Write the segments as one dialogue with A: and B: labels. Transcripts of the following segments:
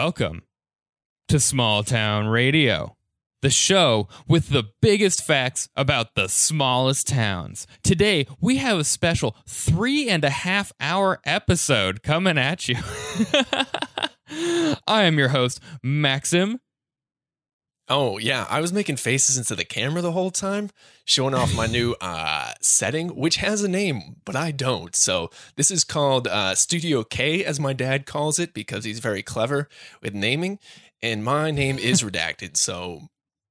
A: Welcome to Small Town Radio, the show with the biggest facts about the smallest towns. Today, we have a special 3.5 hour episode coming at you. I am your host, Maxim.
B: Oh, yeah. I was making faces into the camera the whole time, showing off my new setting, which has a name, but I don't. So this is called Studio K, as my dad calls it, because he's very clever with naming. And my name is redacted, so...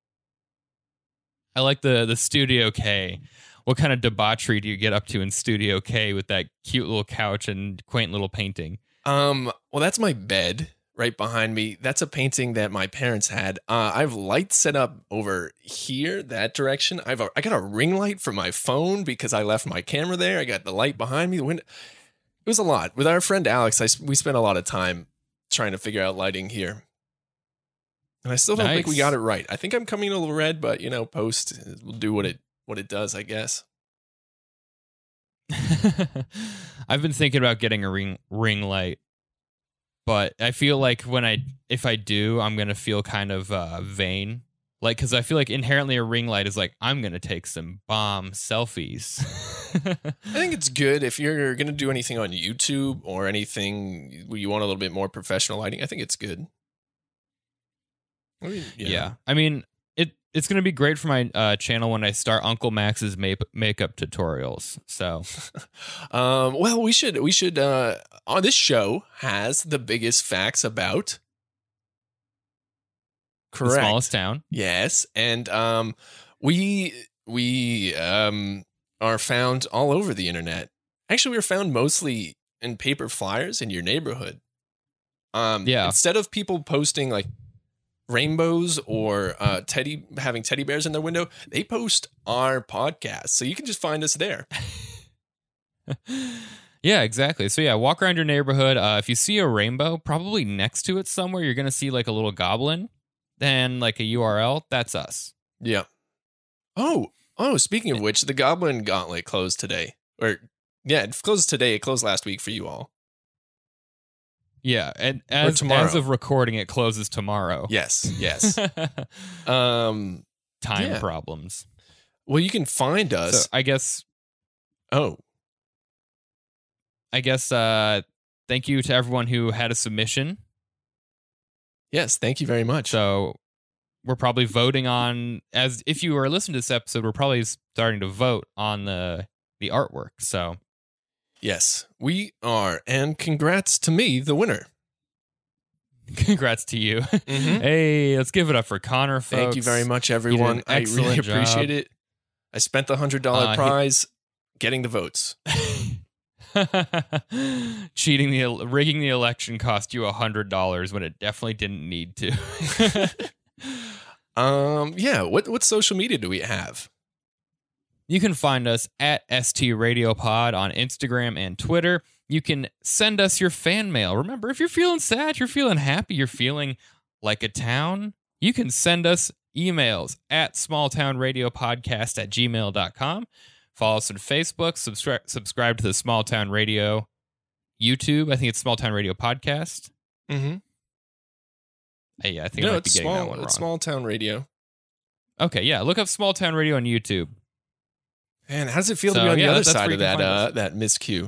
A: I like the Studio K. What kind of debauchery do you get up to in Studio K with that cute little couch and quaint little painting?
B: Well, that's my bed right behind me. That's a painting that my parents had. I have lights set up over here, that direction. I got a ring light for my phone because I left my camera there. I got the light behind me. The window. It was a lot. With our friend Alex, we spent a lot of time trying to figure out lighting here. And I still don't think we got it right. I think I'm coming a little red, but post will do what it does, I guess.
A: I've been thinking about getting a ring light, but I feel like if I do, I'm gonna feel kind of vain, like because I feel like inherently a ring light is like I'm gonna take some bomb selfies.
B: I think it's good if you're gonna do anything on YouTube or anything where you want a little bit more professional lighting. I think it's good.
A: Yeah. I mean, it's going to be great for my channel when I start Uncle Max's makeup tutorials. So,
B: well, we should. This show has the biggest facts about. Correct.
A: The smallest town.
B: Yes, and we are found all over the internet. Actually, we are found mostly in paper flyers in your neighborhood. Instead of people posting like rainbows or having teddy bears in their window, they post our podcast, so you can just find us there.
A: Yeah, exactly. So yeah, walk around your neighborhood. If you see a rainbow, probably next to it somewhere, you're gonna see like a little goblin, then like a URL. That's us.
B: Yeah. Oh. Speaking of which, the Goblin Gauntlet closed today. It closed today. It closed last week for you all.
A: Yeah, and as of recording, it closes tomorrow.
B: Yes.
A: Time problems.
B: Well, you can find us.
A: So I guess. Thank you to everyone who had a submission.
B: Yes, thank you very much.
A: So we're probably voting on, as if you were listening to this episode, we're probably starting to vote on the artwork. So.
B: Yes, we are. And congrats to me, the winner.
A: Congrats to you.
B: Mm-hmm.
A: Hey, let's give it up for Connor, folks.
B: Thank you very much, everyone. I really appreciate it. I spent the $100 prize getting the votes.
A: Rigging the election cost you $100 when it definitely didn't need to.
B: What social media do we have?
A: You can find us at ST Radio Pod on Instagram and Twitter. You can send us your fan mail. Remember, if you're feeling sad, you're feeling happy, you're feeling like a town, you can send us emails at smalltownradiopodcast@gmail.com. Follow us on Facebook. Subscribe to the Small Town Radio YouTube. I think it's Small Town Radio Podcast.
B: Mm-hmm.
A: I think I might be getting that one wrong.
B: It's Small Town Radio.
A: Okay, yeah. Look up Small Town Radio on YouTube.
B: Man, how does it feel to be on the other side of that miscue?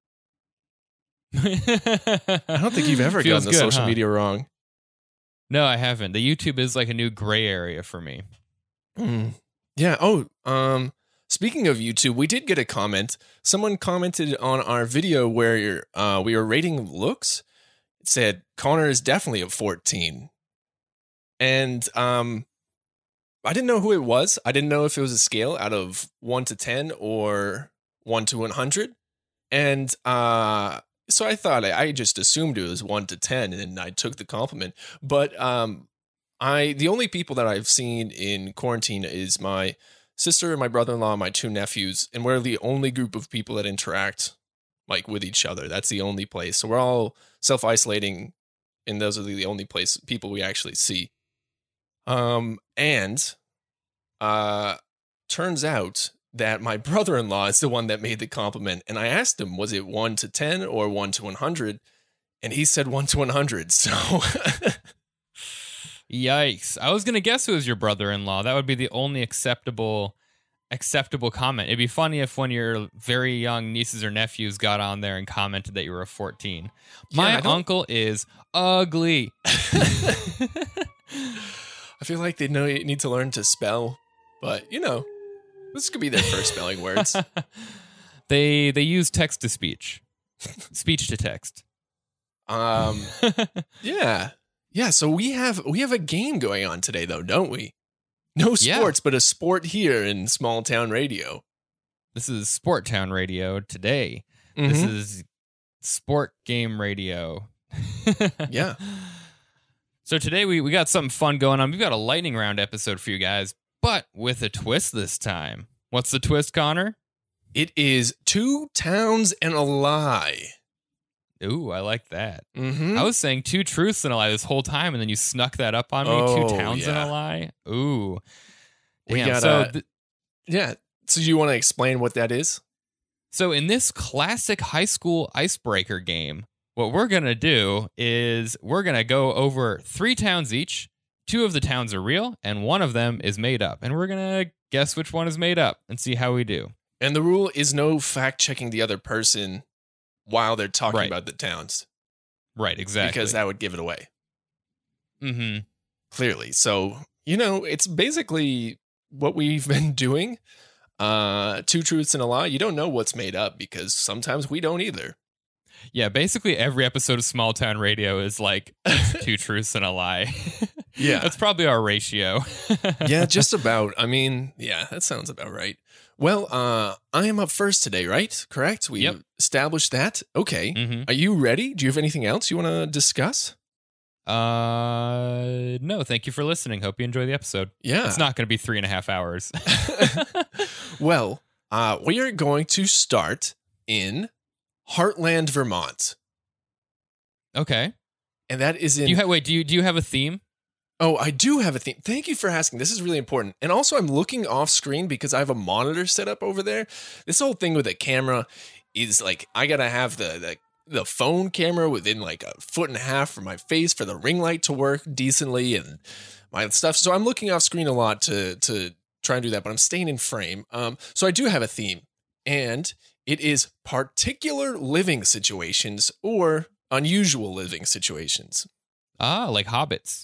B: I don't think you've ever gotten the social media wrong.
A: No, I haven't. The YouTube is like a new gray area for me.
B: Yeah. Speaking of YouTube, we did get a comment. Someone commented on our video where we were rating looks. It said Connor is definitely a 14, and I didn't know who it was. I didn't know if it was a scale out of 1 to 10 or 1 to 100. And so I thought I just assumed it was 1 to 10, and I took the compliment. But the only people that I've seen in quarantine is my sister, my brother-in-law, and my 2 nephews, and we're the only group of people that interact like with each other. That's the only place. So we're all self-isolating, and those are the only people we actually see. Turns out that my brother-in-law is the one that made the compliment. And I asked him, was it 1 to 10 or 1 to 100? And he said 1 to 100. So
A: Yikes. I was going to guess it was your brother-in-law. That would be the only acceptable comment. It'd be funny if one of your very young nieces or nephews got on there and commented that you were a 14. My uncle is ugly.
B: I feel like they need to learn to spell, but this could be their first spelling words.
A: They use text to speech. Speech to text.
B: Yeah. Yeah, so we have a game going on today though, don't we? No sports, but a sport here in Small Town Radio.
A: This is Sport Town Radio today.
B: Mm-hmm.
A: This is Sport Game Radio.
B: Yeah.
A: So today we got something fun going on. We've got a lightning round episode for you guys, but with a twist this time. What's the twist, Connor?
B: It is 2 towns and a lie.
A: Ooh, I like that.
B: Mm-hmm.
A: I was saying 2 truths and a lie this whole time, and then you snuck that up on me.
B: Oh,
A: 2 towns and a lie. Ooh.
B: We
A: Damn.
B: got yeah. So you want to explain what that is?
A: So in this classic high school icebreaker game, what we're going to do is we're going to go over 3 towns each. 2 of the towns are real, and 1 of them is made up. And we're going to guess which one is made up and see how we do.
B: And the rule is no fact-checking the other person while they're talking about the towns.
A: Right, exactly.
B: Because that would give it away.
A: Mm-hmm.
B: Clearly. So, it's basically what we've been doing. 2 truths and a lie. You don't know what's made up because sometimes we don't either.
A: Yeah, basically every episode of Small Town Radio is like 2 truths and a lie.
B: Yeah.
A: That's probably our ratio.
B: Yeah, just about. I mean, yeah, that sounds about right. Well, I am up first today, right? Correct? We established that. Okay.
A: Mm-hmm.
B: Are you ready? Do you have anything else you want to discuss?
A: No, thank you for listening. Hope you enjoy the episode.
B: Yeah.
A: It's not going to be 3.5 hours.
B: Well, we are going to start in Heartland, Vermont.
A: Okay.
B: And that is in...
A: Do you have a theme?
B: Oh, I do have a theme. Thank you for asking. This is really important. And also, I'm looking off screen because I have a monitor set up over there. This whole thing with a camera is like, I got to have the phone camera within like 1.5 feet from my face for the ring light to work decently and my stuff. So I'm looking off screen a lot to try and do that, but I'm staying in frame. So I do have a theme, and it is particular living situations or unusual living situations.
A: Ah, like hobbits.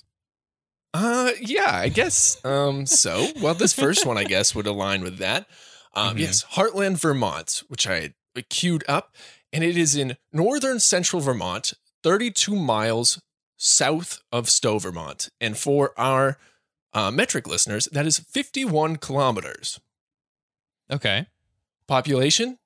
B: Yeah, I guess. So, well, this first one, I guess, would align with that. Yes, Heartland, Vermont, which I queued up, and it is in northern central Vermont, 32 miles south of Stowe, Vermont. And for our metric listeners, that is 51 kilometers.
A: Okay.
B: Population,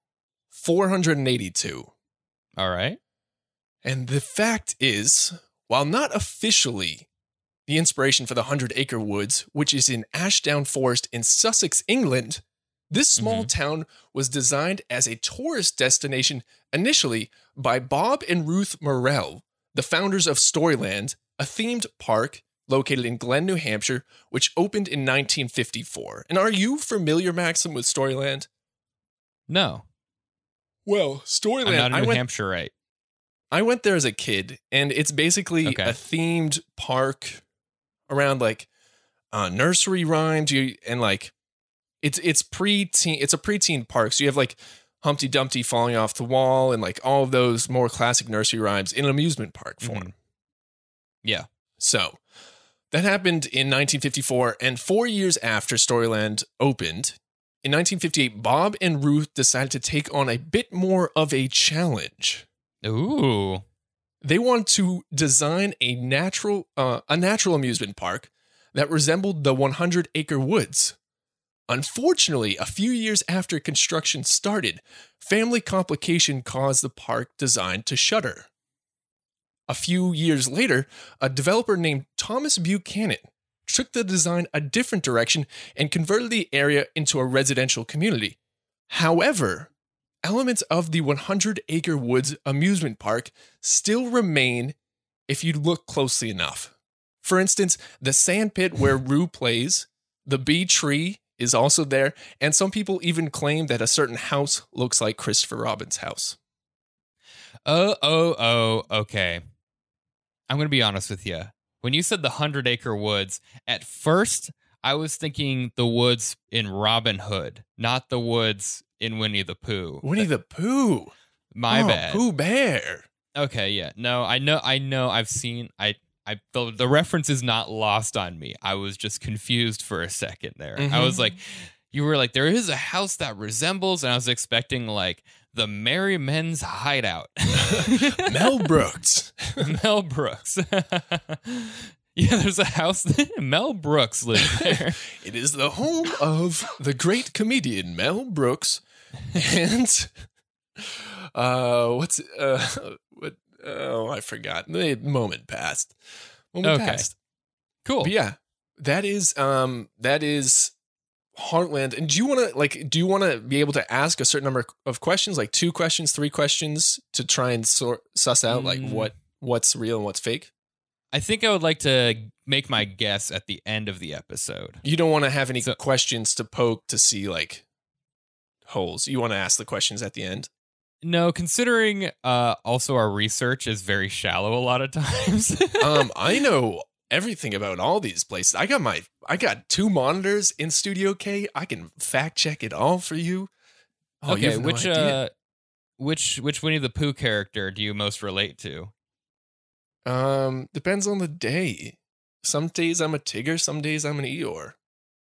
B: 482.
A: All right.
B: And the fact is, while not officially the inspiration for the 100-acre woods, which is in Ashdown Forest in Sussex, England, this small town was designed as a tourist destination initially by Bob and Ruth Morell, the founders of Storyland, a themed park located in Glen, New Hampshire, which opened in 1954. And are you familiar, Maxim, with Storyland?
A: No.
B: Well, Storyland...
A: I'm not a New Hampshireite.
B: I went there as a kid, and it's basically a themed park around like nursery rhymes. And like it's preteen. It's a preteen park, so you have like Humpty Dumpty falling off the wall and like all of those more classic nursery rhymes in an amusement park form.
A: Yeah.
B: So that happened in 1954, and 4 years after Storyland opened, in 1958, Bob and Ruth decided to take on a bit more of a challenge.
A: Ooh.
B: They wanted to design a natural amusement park that resembled the 100-acre woods. Unfortunately, a few years after construction started, family complication caused the park design to shutter. A few years later, a developer named Thomas Buchanan took the design a different direction and converted the area into a residential community. However, elements of the 100-acre woods amusement park still remain if you look closely enough. For instance, the sand pit where Rue plays, the bee tree is also there, and some people even claim that a certain house looks like Christopher Robin's house.
A: Okay. I'm going to be honest with you. When you said the 100-acre woods, at first I was thinking the woods in Robin Hood, not the woods in Winnie the Pooh.
B: Winnie the Pooh.
A: My bad.
B: Pooh Bear.
A: Okay, yeah. No, I know. I've seen. The reference is not lost on me. I was just confused for a second there.
B: Mm-hmm.
A: I was like, you were like, there is a house that resembles, and I was expecting like the Merry Men's Hideout.
B: Mel Brooks.
A: Mel Brooks. Yeah, there's a house. Mel Brooks lives there.
B: It is the home of the great comedian Mel Brooks, and what? I forgot. The moment passed. Passed.
A: Cool.
B: But yeah, that is Heartland. And do you want to be able to ask a certain number of questions, like 2 questions, 3 questions, to try and suss out like what's real and what's fake?
A: I think I would like to make my guess at the end of the episode.
B: You don't want to have any questions to poke to see like holes. You want to ask the questions at the end?
A: No, considering also our research is very shallow a lot of times.
B: I know everything about all these places. I got 2 monitors in Studio K. I can fact check it all for you. Oh,
A: okay,
B: you have no idea.
A: Which Winnie the Pooh character do you most relate to?
B: Depends on the day. Some days I'm a Tigger, some days I'm an Eeyore.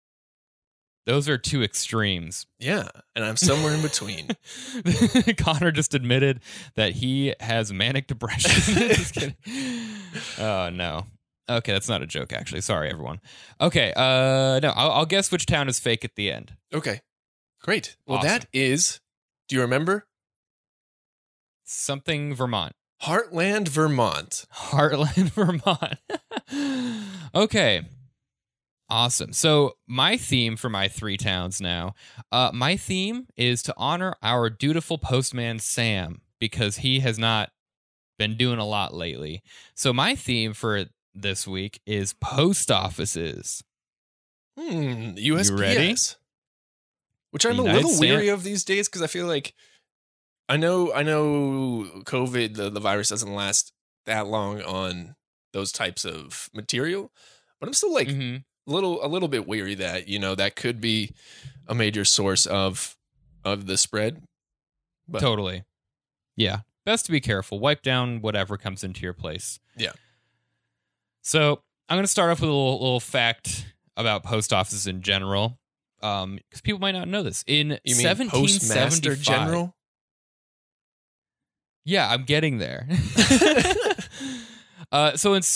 A: Those are 2 extremes.
B: Yeah, and I'm somewhere in between.
A: Connor just admitted that he has manic depression. Just kidding. Oh, no. Okay, that's not a joke, actually. Sorry, everyone. Okay, no, I'll guess which town is fake at the end.
B: Okay, great. Well,
A: Awesome.
B: That is, do you remember?
A: Something Vermont.
B: Heartland, Vermont.
A: Heartland, Vermont. Okay. Awesome. So my theme for my 3 towns now, my theme is to honor our dutiful postman, Sam, because he has not been doing a lot lately. So my theme for this week is post offices.
B: USPS.
A: You ready?
B: Which I'm
A: United
B: a little
A: States.
B: weary of these days because I feel like I know COVID, the virus doesn't last that long on those types of material, but I'm still like a little bit weary that, that could be a major source of the spread. But
A: Totally. Yeah. Best to be careful. Wipe down whatever comes into your place.
B: Yeah.
A: So I'm going to start off with a little fact about post offices in general, because people might not know this. In
B: You mean
A: 1775,
B: Postmaster General?
A: Yeah, I'm getting there. So in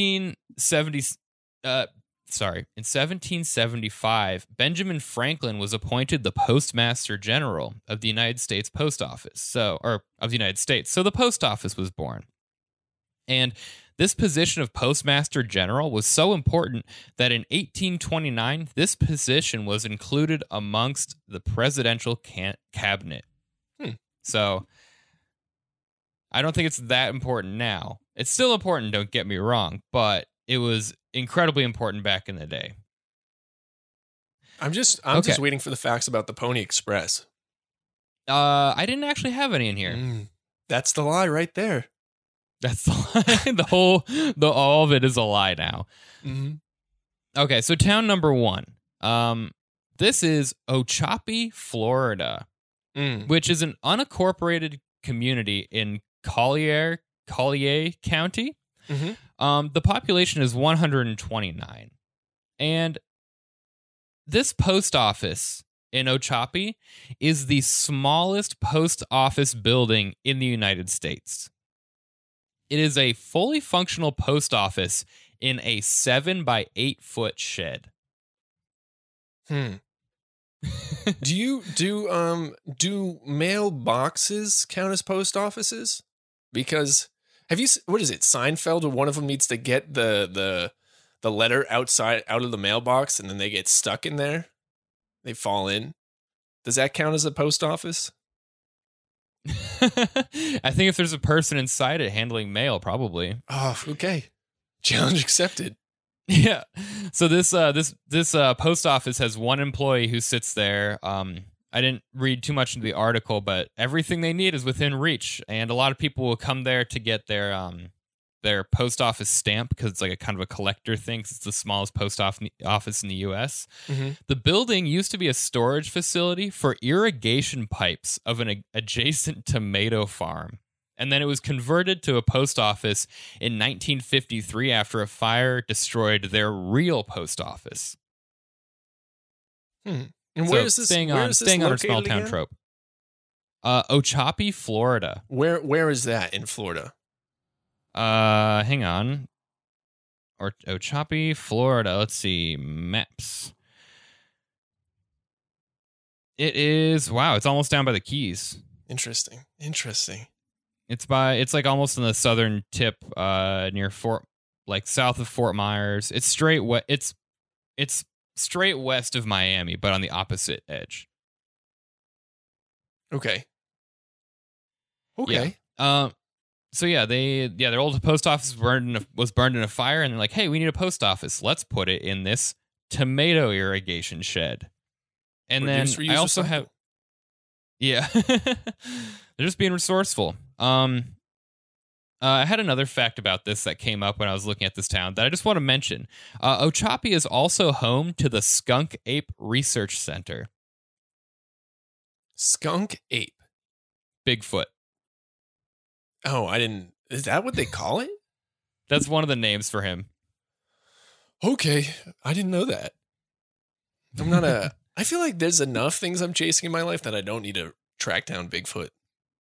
A: 1775, Benjamin Franklin was appointed the Postmaster General of the United States Post Office. Of the United States. So the post office was born. And this position of Postmaster General was so important that in 1829, this position was included amongst the presidential cabinet. So I don't think it's that important now. It's still important, don't get me wrong, but it was incredibly important back in the day.
B: I'm just waiting for the facts about the Pony Express.
A: I didn't actually have any in here.
B: That's the lie right there.
A: That's the lie. All of it is a lie now.
B: Mm-hmm.
A: Okay, so town number 1. This is Ochopee, Florida, which is an unincorporated community in Collier County. The population is 129. And this post office in Ochopee is the smallest post office building in the United States. It is a fully functional post office in a 7 by 8 foot shed.
B: Do mailboxes count as post offices? Because what is it? Seinfeld, where one of them needs to get the letter out of the mailbox, and then they get stuck in there. They fall in. Does that count as a post office?
A: I think if there's a person inside it handling mail, probably.
B: Oh, okay. Challenge accepted.
A: Yeah. So this post office has one employee who sits there I didn't read too much into the article, but everything they need is within reach, and a lot of people will come there to get their post office stamp because it's like a kind of a collector thing. 'Cause it's the smallest office in the U.S.
B: Mm-hmm.
A: The building used to be a storage facility for irrigation pipes of an adjacent tomato farm. And then it was converted to a post office in 1953 after a fire destroyed their real post office.
B: And where is this?
A: Staying on our small town trope. Ochopee, Florida.
B: Where is that in Florida?
A: Hang on. Or Ochopee, Florida. Let's see. Maps. It is, wow, it's almost down by the Keys.
B: Interesting.
A: It's like almost in the southern tip, near south of Fort Myers. It's it's straight west of Miami, but on the opposite edge.
B: Okay.
A: Yeah. So yeah, their old post office was burned in a fire, and they're like, hey, we need a post office. Let's put it in this tomato irrigation shed. And
B: Reduce,
A: then
B: reuse,
A: I also
B: recycle.
A: have, yeah, they're just being resourceful. I had another fact about this that came up when I was looking at this town that I just want to mention. Ochopee is also home to the Skunk Ape Research Center.
B: Skunk ape.
A: Bigfoot.
B: Oh, I didn't. Is that what they call it?
A: That's one of the names for him.
B: Okay, I didn't know that. I'm not a. I feel like there's enough things I'm chasing in my life that I don't need to track down Bigfoot.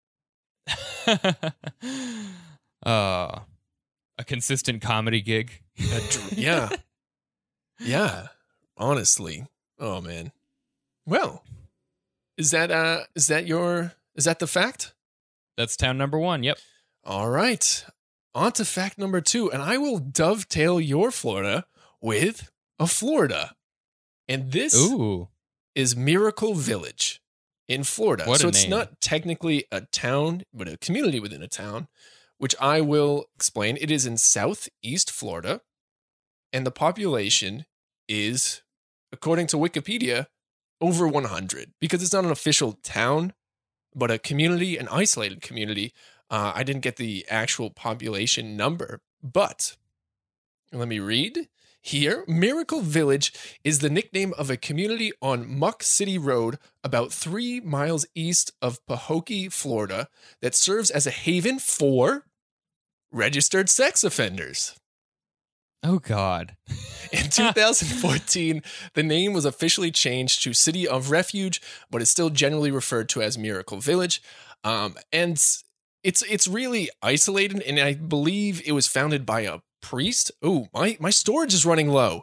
A: A consistent comedy gig.
B: Yeah. Yeah. Honestly. Oh man. Well, is that the fact?
A: That's town number 1. Yep.
B: All right. On to fact number 2, and I will dovetail your Florida with a Florida. And this is Miracle Village in Florida.
A: What
B: so
A: a
B: it's
A: name.
B: not technically a town, but a community within a town, which I will explain. It is in southeast Florida, and the population is, according to Wikipedia, over 100, because it's not an official town, but a community, an isolated community. I didn't get the actual population number, but let me read here. Miracle Village is the nickname of a community on Muck City Road, about 3 miles east of Pahokee, Florida, that serves as a haven for registered sex offenders.
A: Oh, God.
B: In 2014, the name was officially changed to City of Refuge, but it's still generally referred to as Miracle Village. And it's really isolated, and I believe it was founded by a priest. Oh, my storage is running low.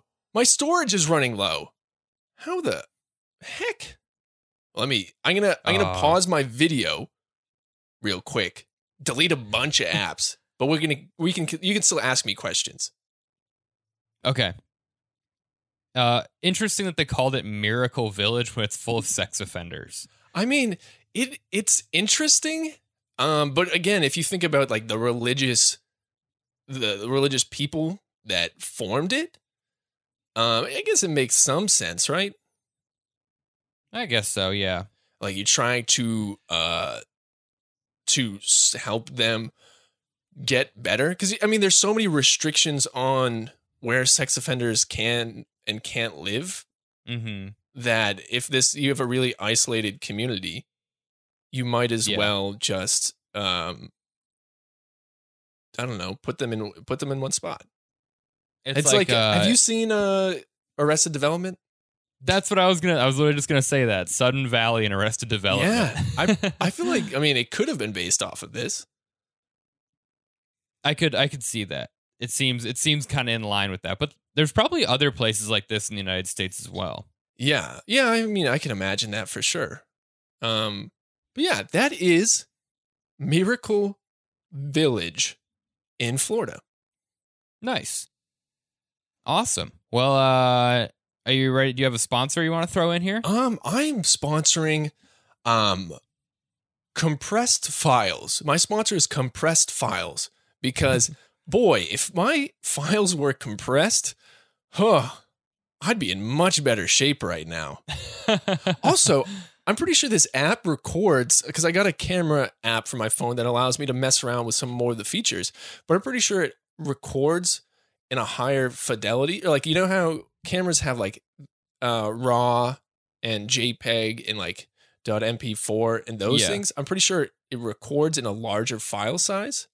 B: How the heck? I'm gonna pause my video real quick, delete a bunch of apps, but you can still ask me questions.
A: Okay. Interesting that they called it Miracle Village when it's full of sex offenders.
B: I mean, it's interesting. But again, if you think about like the religious people that formed it, I guess it makes some sense, right?
A: I guess so, yeah.
B: Like you try to help them get better, because I mean, there's so many restrictions on where sex offenders can and can't live, that if you have a really isolated community, you might as well just I don't know, put them in one spot. It's like have you seen Arrested Development?
A: That's what I was literally just gonna say, that Sudden Valley and Arrested Development.
B: Yeah, I feel like, I mean, it could have been based off of this.
A: I could see that. It seems kind of in line with that, but there's probably other places like this in the United States as well.
B: Yeah. I mean, I can imagine that for sure. But yeah, that is Miracle Village in Florida.
A: Nice. Awesome. Well, are you ready? Do you have a sponsor you want to throw in here?
B: I'm sponsoring Compressed Files. My sponsor is Compressed Files, because boy, if my files were compressed, I'd be in much better shape right now. Also, I'm pretty sure this app records because I got a camera app for my phone that allows me to mess around with some more of the features. But I'm pretty sure it records in a higher fidelity. Or like, you know how cameras have like RAW and JPEG and like .mp4 and those things? I'm pretty sure it records in a larger file size,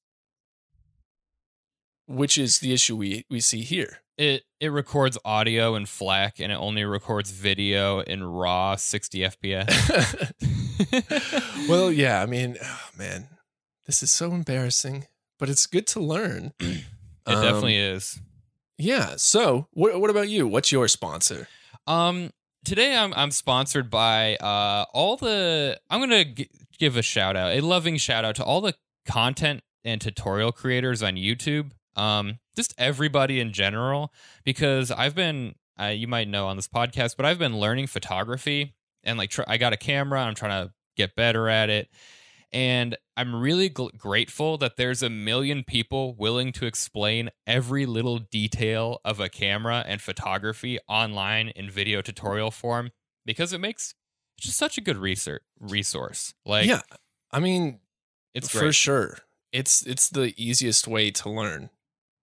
B: which is the issue we see here.
A: It records audio in FLAC and it only records video in RAW 60 FPS.
B: Well, yeah, I mean, oh, man, this is so embarrassing, but it's good to learn.
A: It definitely is.
B: Yeah. So, what about you? What's your sponsor?
A: Today I'm sponsored by I'm gonna give a shout out, a loving shout out to all the content and tutorial creators on YouTube. Just everybody in general, because I've been, you might know on this podcast, but I've been learning photography and like I got a camera. I'm trying to get better at it. And I'm really grateful that there's 1 million people willing to explain every little detail of a camera and photography online in video tutorial form, because it makes just such a good resource. Like,
B: yeah, I mean,
A: it's
B: for
A: great.
B: sure. It's the easiest way to learn.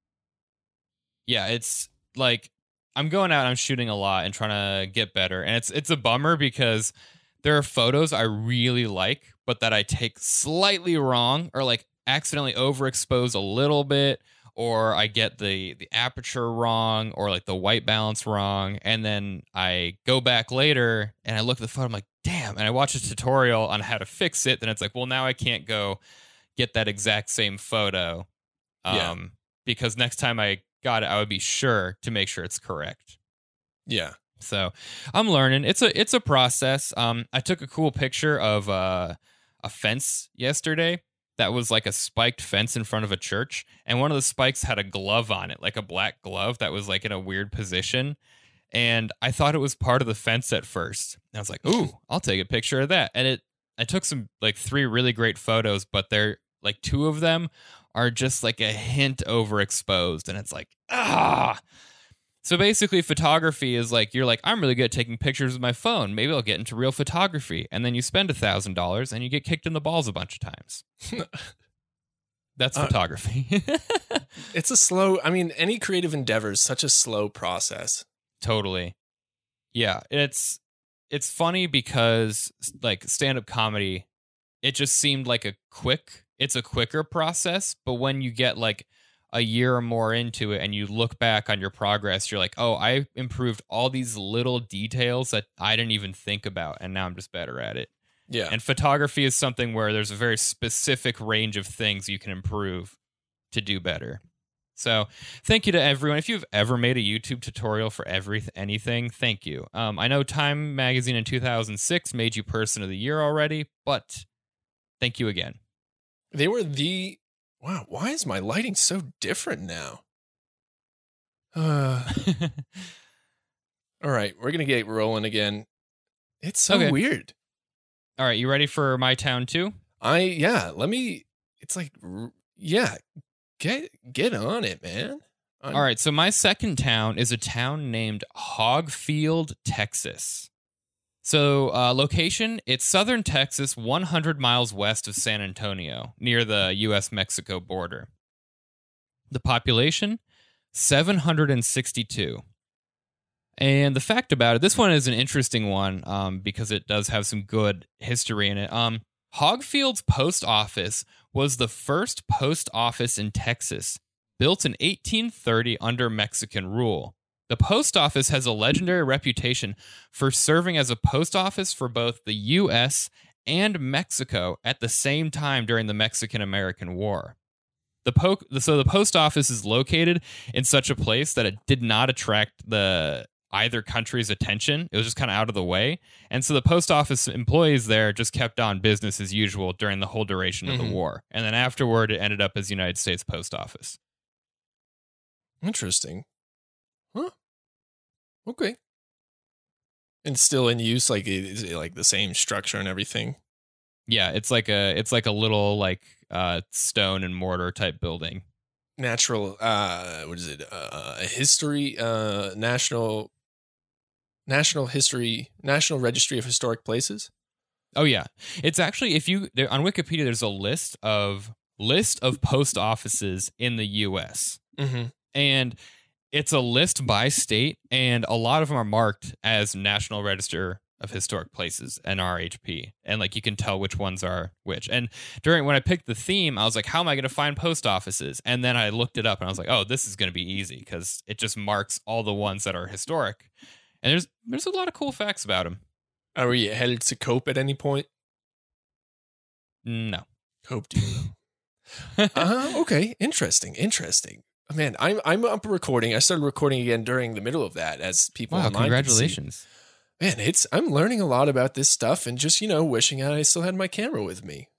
A: Yeah, it's like I'm going out, I'm shooting a lot and trying to get better. And it's a bummer because there are photos I really like, but that I take slightly wrong or like accidentally overexpose a little bit, or I get the aperture wrong or like the white balance wrong. And then I go back later and I look at the photo, I'm like, damn. And I watch a tutorial on how to fix it. Then it's like, well, now I can't go get that exact same photo. Because next time I got it, I would be sure to make sure it's correct.
B: Yeah.
A: So I'm learning. It's a process. I took a cool picture of a fence yesterday that was like a spiked fence in front of a church, and one of the spikes had a glove on it, like a black glove that was like in a weird position. And I thought it was part of the fence at first. And I was like, ooh, I'll take a picture of that. And I took some like 3 really great photos, but they're like 2 of them are just like a hint overexposed, and it's like, So basically photography is like, you're like, I'm really good at taking pictures with my phone. Maybe I'll get into real photography. And then you spend $1,000 and you get kicked in the balls a bunch of times. That's photography.
B: It's any creative endeavor is such a slow process.
A: Totally. Yeah, it's funny because like stand-up comedy, it just seemed like it's a quicker process, but when you get like a year or more into it and you look back on your progress, you're like, oh, I improved all these little details that I didn't even think about, and now I'm just better at it.
B: Yeah.
A: And photography is something where there's a very specific range of things you can improve to do better. So thank you to everyone. If you've ever made a YouTube tutorial for anything, thank you. I know Time Magazine in 2006 made you Person of the Year already, but thank you again.
B: They were wow, why is my lighting so different now? All right, we're going to get rolling again. It's so weird.
A: All right, you ready for my town too?
B: Get on it, man.
A: All right, so my second town is a town named Hogfield, Texas. So location, it's southern Texas, 100 miles west of San Antonio, near the U.S.-Mexico border. The population, 762. And the fact about it, this one is an interesting one because it does have some good history in it. Hogfield's post office was the first post office in Texas, built in 1830 under Mexican rule. The post office has a legendary reputation for serving as a post office for both the U.S. and Mexico at the same time during the Mexican-American War. So the post office is located in such a place that it did not attract either country's attention. It was just kind of out of the way. And so the post office employees there just kept on business as usual during the whole duration of the war. And then afterward, it ended up as United States Post Office.
B: Interesting. Huh? Okay. And still in use, like is it like the same structure and everything?
A: Yeah, it's like a little like stone and mortar type building.
B: Natural what is it? History National Registry of Historic Places?
A: Oh yeah, it's actually on Wikipedia. There's a list of post offices in the U.S.
B: Mm-hmm.
A: and it's a list by state, and a lot of them are marked as National Register of Historic Places, NRHP, and like you can tell which ones are which. And when I picked the theme, I was like, how am I going to find post offices? And then I looked it up, and I was like, oh, this is going to be easy because it just marks all the ones that are historic. And there's a lot of cool facts about them.
B: Are we headed to Cope at any point?
A: No.
B: Cope, do you know? Okay, interesting. Man, I'm up recording. I started recording again during the middle of that, as people online
A: congratulations.
B: Man, I'm learning a lot about this stuff, and just wishing I still had my camera with me.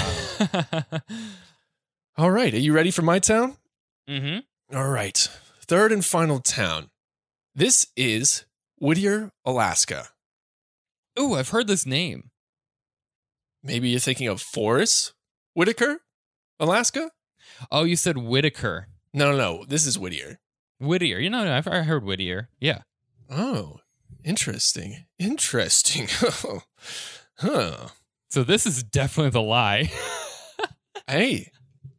B: All right, are you ready for my town?
A: Mm-hmm.
B: All right, third and final town. This is Whittier, Alaska.
A: Ooh, I've heard this name.
B: Maybe you're thinking of Forrest Whitaker, Alaska?
A: Oh, you said Whitaker.
B: No. This is Whittier.
A: Whittier. I heard Whittier. Yeah.
B: Oh, interesting. Huh.
A: So this is definitely the lie.
B: Hey.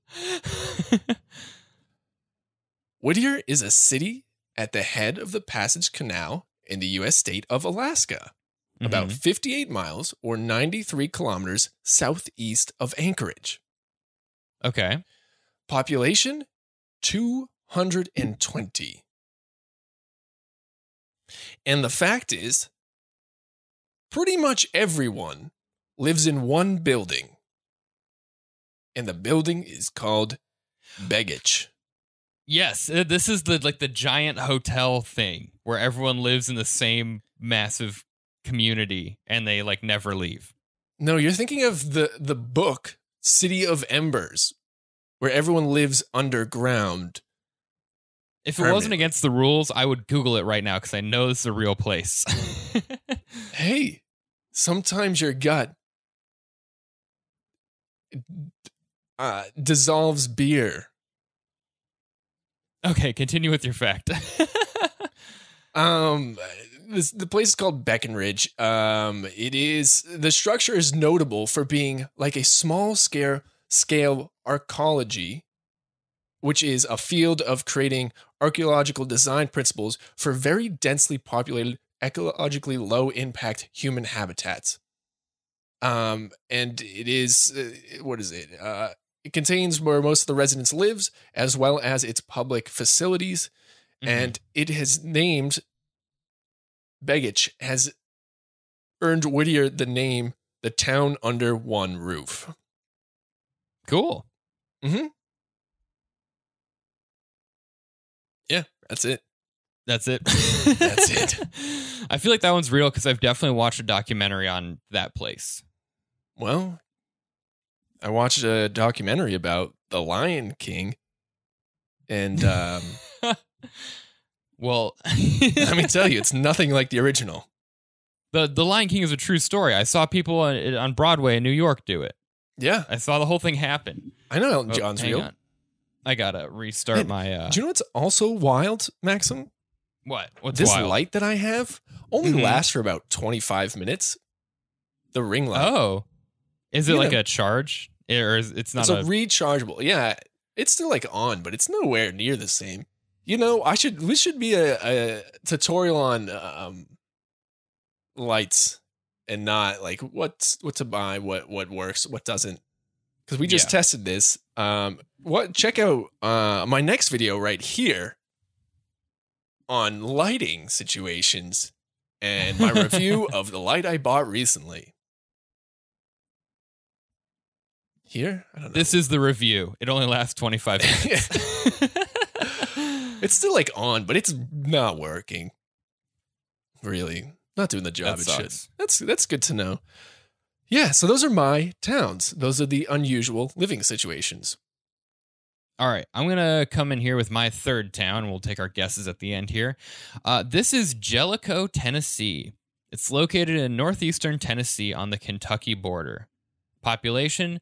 B: Whittier is a city at the head of the Passage Canal in the U.S. state of Alaska, about 58 miles or 93 kilometers southeast of Anchorage.
A: Okay.
B: Population, 220. And the fact is, pretty much everyone lives in one building. And the building is called Begich.
A: Yes, this is the giant hotel thing where everyone lives in the same massive community and they never leave.
B: No, you're thinking of the book City of Embers, where everyone lives underground.
A: If it wasn't against the rules, I would Google it right now because I know this is a real place.
B: Hey, sometimes your gut dissolves beer.
A: Okay, continue with your fact.
B: The place is called Breckenridge. The structure is notable for being like a small scale archaeology, which is a field of creating archaeological design principles for very densely populated, ecologically low impact human habitats. And it is it contains where most of the residents lives, as well as its public facilities. Mm-hmm. And it has named Begich has earned Whittier the name the town under one roof.
A: Cool.
B: Mm-hmm. Yeah, that's it.
A: That's it.
B: That's it.
A: I feel like that one's real because I've definitely watched a documentary on that place.
B: Well, I watched a documentary about the Lion King, and
A: well,
B: let me tell you, it's nothing like the original.
A: The Lion King is a true story. I saw people on Broadway in New York do it.
B: Yeah,
A: I saw the whole thing happen.
B: I know Elton John's real.
A: On. I gotta restart my.
B: Do you know what's also wild, Maxim?
A: What? What's
B: this
A: wild?
B: light that I have only lasts for about 25 minutes. The ring light.
A: Oh, is it like a charge, or it's not?
B: It's a rechargeable. Yeah, it's still on, but it's nowhere near the same. We should be a tutorial on lights and not what to buy, what works, what doesn't. Because we just tested this. Check out my next video right here on lighting situations and my review of the light I bought recently. Here? I don't know.
A: This is the review. It only lasts 25 minutes.
B: It's still on, but it's not working. Really. Not doing the job it should. That's good to know. Yeah, so those are my towns. Those are the unusual living situations.
A: All right, I'm going to come in here with my third town. We'll take our guesses at the end here. This is Jellicoe, Tennessee. It's located in northeastern Tennessee on the Kentucky border. Population,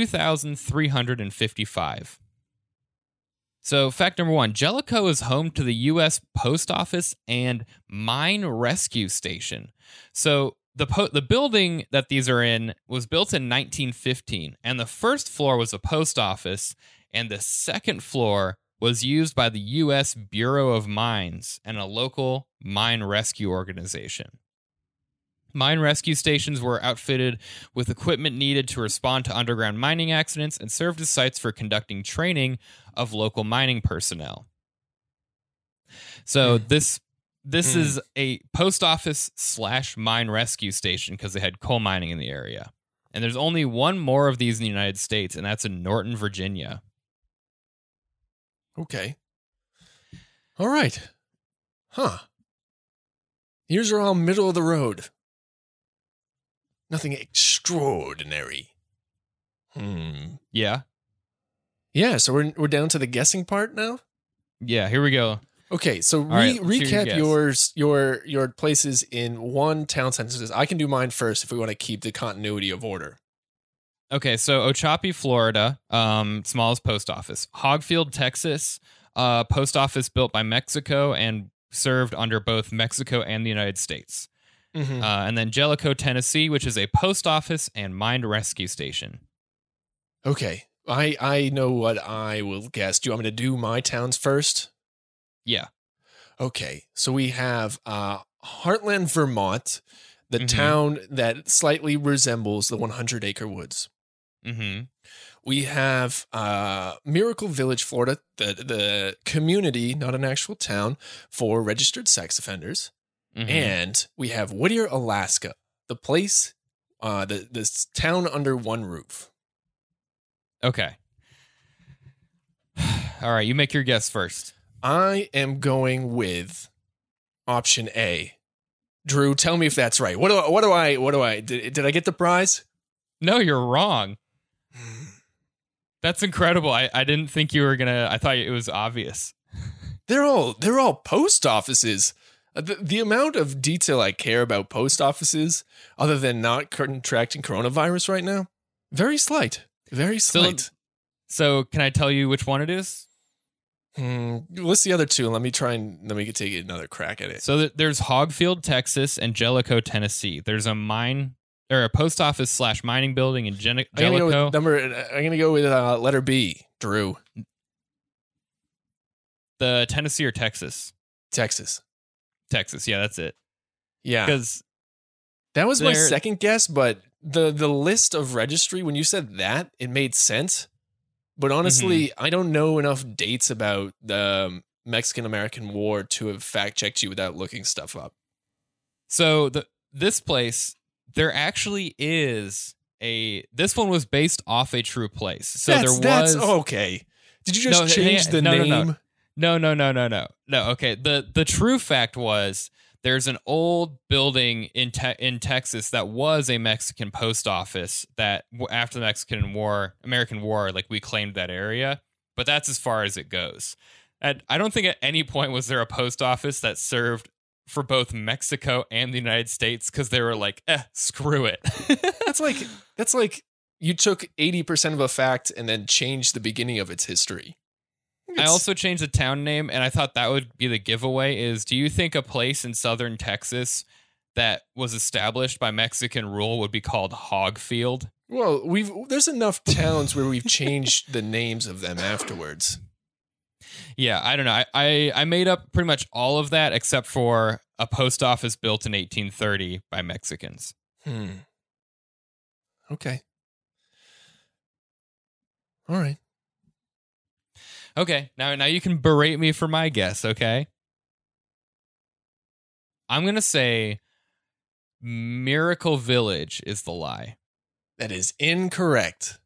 A: 2,355. So, fact number one, Jellicoe is home to the U.S. Post Office and Mine Rescue Station. So, the building that these are in was built in 1915, and the first floor was a post office, and the second floor was used by the U.S. Bureau of Mines and a local mine rescue organization. Mine rescue stations were outfitted with equipment needed to respond to underground mining accidents and served as sites for conducting training of local mining personnel. So this is a post office / mine rescue station because they had coal mining in the area. And there's only one more of these in the United States, and that's in Norton, Virginia.
B: Okay. All right. Huh. Yours are all middle of the road. Nothing extraordinary.
A: Yeah.
B: Yeah, so we're down to the guessing part now?
A: Yeah, here we go.
B: Okay, so
A: right,
B: recap your places in one town sentences. I can do mine first if we want to keep the continuity of order.
A: Okay, so Ochopee, Florida, smallest post office. Hogfield, Texas, post office built by Mexico and served under both Mexico and the United States.
B: Mm-hmm.
A: And then Jellicoe, Tennessee, which is a post office and mine rescue station.
B: Okay, I know what I will guess. Do you want me to do my towns first?
A: Yeah.
B: Okay, so we have Heartland, Vermont, the town that slightly resembles the 100-acre woods.
A: Mm-hmm.
B: We have Miracle Village, Florida, the community, not an actual town, for registered sex offenders.
A: Mm-hmm.
B: And we have Whittier, Alaska, the place, this town under one roof.
A: Okay. All right, you make your guess first.
B: I am going with option A. Drew, tell me if that's right. What do I did I get the prize?
A: No, you're wrong. That's incredible. I didn't think you were gonna. I thought it was obvious.
B: They're all post offices. The amount of detail I care about post offices, other than not contracting coronavirus right now, very slight. Very slight.
A: So can I tell you which one it is?
B: What's the other two? Let me take another crack at it.
A: So there's Hogfield, Texas, and Jellicoe, Tennessee. There's a mine or a post office / mining building in Jellicoe.
B: I'm gonna go with letter B, Drew.
A: The Tennessee or Texas?
B: Texas.
A: Yeah, that's it.
B: Yeah,
A: because
B: that was my second guess, but the list of registry, when you said that, it made sense. But honestly, I don't know enough dates about the Mexican-American War to have fact-checked you without looking stuff up.
A: So this place, there actually is this one was based off a true place. So that's
B: okay. Did you just change the name?
A: No. Okay. The true fact was there's an old building in Texas that was a Mexican post office that after the American War, like we claimed that area, but that's as far as it goes. And I don't think at any point was there a post office that served for both Mexico and the United States because they were like, screw it.
B: That's like you took 80% of a fact and then changed the beginning of its history.
A: I also changed the town name, and I thought that would be the giveaway is, do you think a place in southern Texas that was established by Mexican rule would be called Hogfield?
B: Well, there's enough towns where we've changed the names of them afterwards.
A: Yeah, I don't know. I made up pretty much all of that except for a post office built in 1830 by Mexicans.
B: Okay. All right.
A: Okay, now you can berate me for my guess, okay? I'm going to say Miracle Village is the lie.
B: That is incorrect.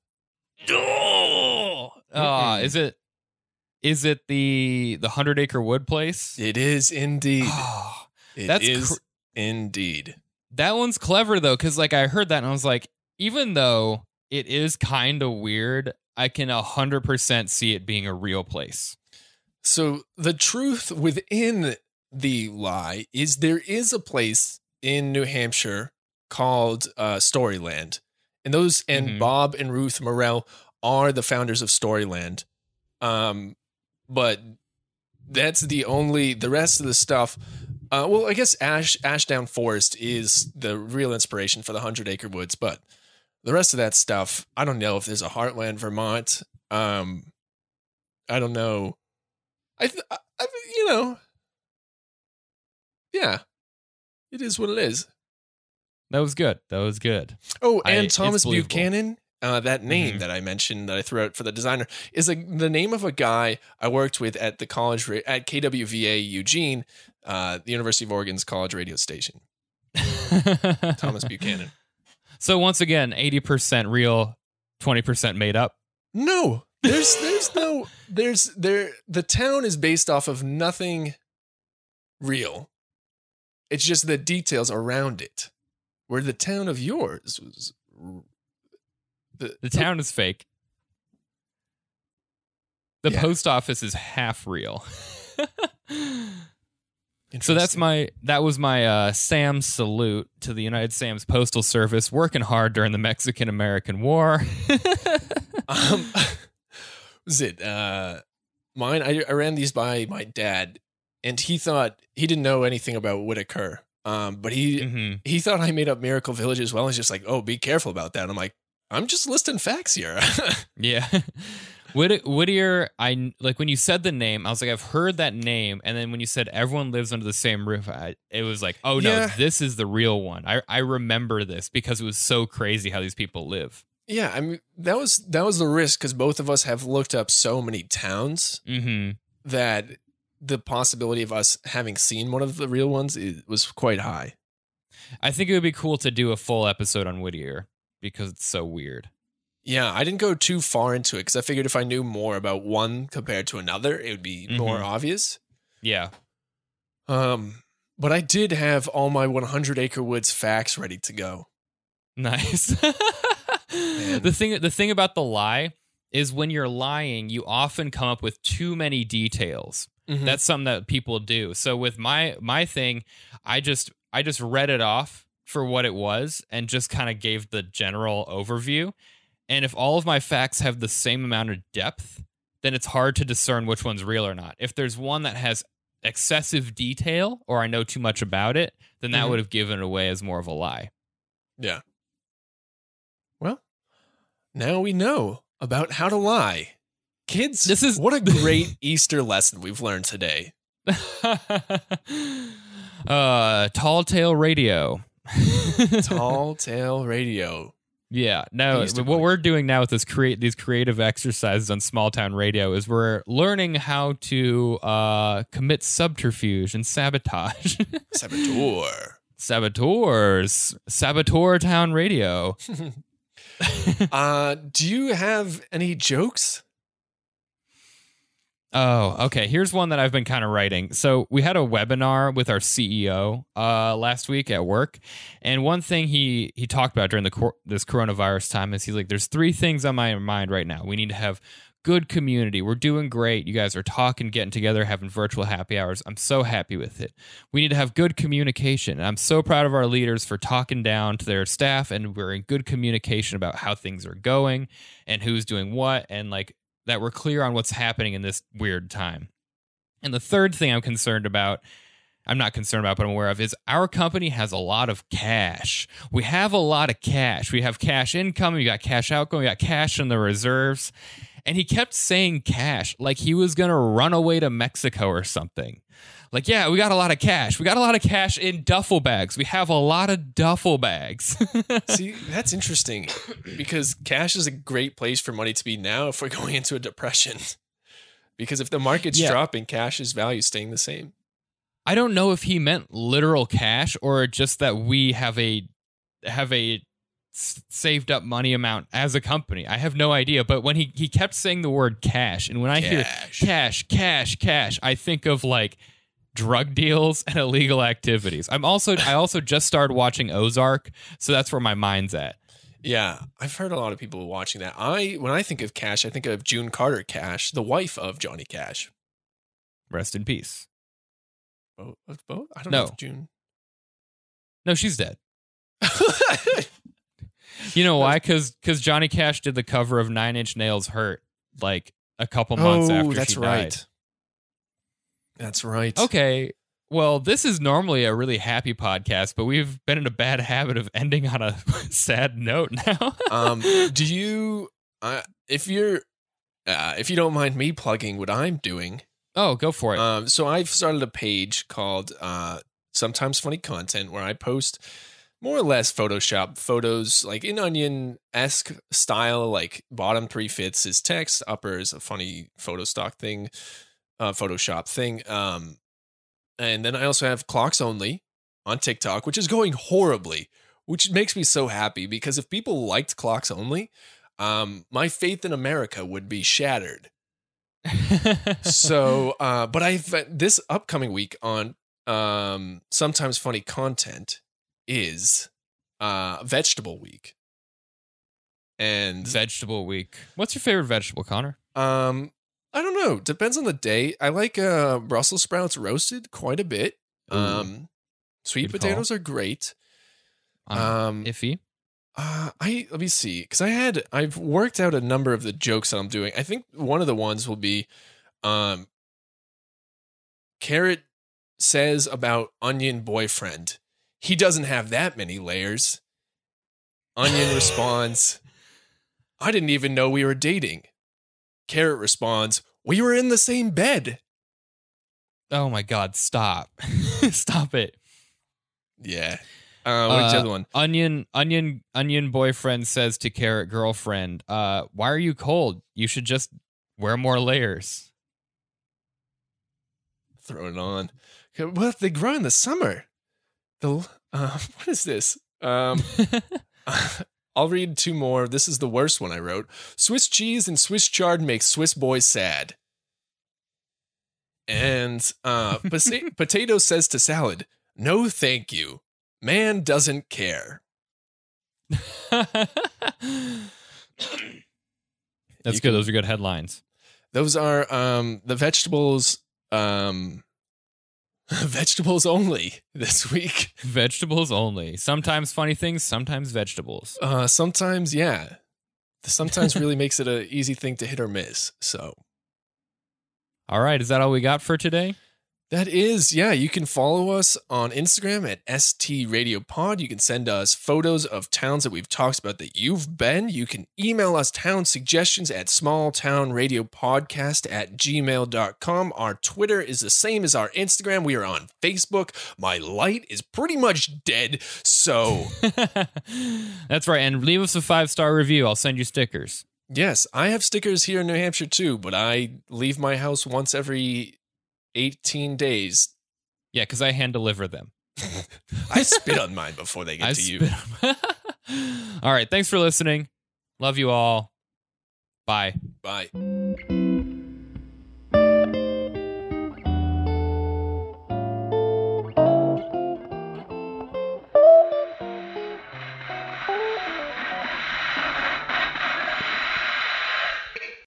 A: Is it the 100-acre wood place?
B: It is indeed.
A: That's
B: indeed.
A: That one's clever though, because like I heard that and I was like, even though it is kind of weird, I can 100% see it being a real place.
B: So the truth within the lie is there is a place in New Hampshire called Storyland. And Bob and Ruth Morrell are the founders of Storyland. But that's the rest of the stuff Well, I guess Ashdown Forest is the real inspiration for the 100 Acre Woods, but the rest of that stuff, I don't know if there's a Heartland, Vermont. I don't know. Yeah, it is what it is.
A: That was good.
B: Oh, and Thomas
A: it's believable.
B: Buchanan, that name that I mentioned that I threw out for the designer is the name of a guy I worked with at the college at KWVA Eugene, the University of Oregon's college radio station. Thomas Buchanan.
A: So once again, 80% real, 20% made up.
B: No, the town is based off of nothing real. It's just the details around it. Where the town of yours was
A: the town is fake. The post office is half real. So that was my Sam's salute to the United Sam's Postal Service, working hard during the Mexican-American War.
B: Was it mine? I ran these by my dad, and he thought he didn't know anything about Whitaker. But he thought I made up Miracle Village as well. He's just like, oh, be careful about that. I'm like, I'm just listing facts here.
A: Yeah. Whittier, like when you said the name, I was like, I've heard that name. And then when you said everyone lives under the same roof, it was like, oh no, this is the real one. I remember this because it was so crazy how these people live.
B: Yeah, I mean, that was the risk because both of us have looked up so many towns that the possibility of us having seen one of the real ones was quite high.
A: I think it would be cool to do a full episode on Whittier because it's so weird.
B: Yeah, I didn't go too far into it because I figured if I knew more about one compared to another, it would be more obvious.
A: Yeah.
B: But I did have all my 100 Acre Woods facts ready to go.
A: Nice. The thing about the lie is when you're lying, you often come up with too many details. That's something that people do. So with my thing, I just read it off for what it was and just kind of gave the general overview. And if all of my facts have the same amount of depth, then it's hard to discern which one's real or not. If there's one that has excessive detail or I know too much about it, then that would have given it away as more of a lie.
B: Yeah. Well, now we know about how to lie. Kids, what a great Easter lesson we've learned today.
A: Tall Tale Radio.
B: Tall Tale Radio.
A: Yeah. No, what we're doing now with these creative exercises on Small Town Radio is we're learning how to commit subterfuge and sabotage. Saboteurs. Saboteur Town Radio.
B: Do you have any jokes?
A: Oh, okay. Here's one that I've been kind of writing. So we had a webinar with our CEO last week at work, and one thing he talked about during this coronavirus time is he's like, "There's 3 things on my mind right now. We need to have good community. We're doing great. You guys are talking, getting together, having virtual happy hours. I'm so happy with it. We need to have good communication. And I'm so proud of our leaders for talking down to their staff, and we're in good communication about how things are going and who's doing what, and like." That we're clear on what's happening in this weird time. And the third thing I'm not concerned about, but I'm aware of, is our company has a lot of cash. We have a lot of cash. We have cash income, we got cash outgoing, we got cash in the reserves. And he kept saying cash like he was going to run away to Mexico or something. Like, yeah, we got a lot of cash. We got a lot of cash in duffel bags. We have a lot of duffel bags.
B: See, that's interesting because cash is a great place for money to be now if we're going into a depression. Because if the market's dropping, cash's value is staying the same.
A: I don't know if he meant literal cash or just that we have a saved up money amount as a company. I have no idea. But when he kept saying the word cash, and when I hear cash, I think of like drug deals and illegal activities. I also just started watching Ozark, so that's where my mind's at.
B: Yeah, I've heard a lot of people watching that. When I think of Cash, I think of June Carter Cash, the wife of Johnny Cash.
A: Rest in peace.
B: Both? I don't know if June.
A: No, she's dead. You know why? Because Johnny Cash did the cover of 9 Inch Nails' "Hurt" like a couple months after she died.
B: That's right.
A: Okay, Well, this is normally a really happy podcast, but we've been in a bad habit of ending on a sad note now.
B: Do you, if you don't mind me plugging what I'm doing?
A: Oh, go for it.
B: So I've started a page called Sometimes Funny Content, where I post more or less Photoshop photos, like in Onion-esque style, like bottom 3 fits is text, upper is a funny Photoshop thing. And then I also have Clocks Only on TikTok, which is going horribly, which makes me so happy, because if people liked Clocks Only, my faith in America would be shattered. So, but this upcoming week on Sometimes Funny Content is Vegetable Week. And
A: Vegetable Week. What's your favorite vegetable, Connor?
B: I don't know. Depends on the day. I like Brussels sprouts roasted quite a bit. Sweet potatoes are great.
A: Iffy.
B: Let me see, because I've worked out a number of the jokes that I'm doing. I think one of the ones will be, Carrot says about Onion boyfriend, he doesn't have that many layers. Onion responds, I didn't even know we were dating. Carrot responds, we were in the same bed.
A: Oh my God, stop. Stop it.
B: Yeah. What's the other one?
A: Onion boyfriend says to Carrot girlfriend, why are you cold? You should just wear more layers.
B: Throw it on. Well, they grow in the summer. What is this? I'll read 2 more. This is the worst one I wrote. Swiss cheese and Swiss chard make Swiss boys sad. And potato says to salad, no thank you. Man doesn't care.
A: That's good. Those are good headlines.
B: Those are the vegetables. Vegetables only this week.
A: Vegetables only. Sometimes funny things, sometimes vegetables.
B: Sometimes, yeah. Sometimes really makes it an easy thing to hit or miss. So,
A: all right. Is that all we got for today?
B: That is, yeah. You can follow us on Instagram at ST Radio Pod. You can send us photos of towns that we've talked about that you've been. You can email us town suggestions at smalltownradiopodcast@gmail.com. Our Twitter is the same as our Instagram. We are on Facebook. My light is pretty much dead, so...
A: That's right, and leave us a 5-star review. I'll send you stickers.
B: Yes, I have stickers here in New Hampshire too, but I leave my house once every 18 days.
A: Yeah, because I hand deliver them.
B: I spit on mine before they get to you.
A: All right, thanks for listening. Love you all. Bye.
B: Bye.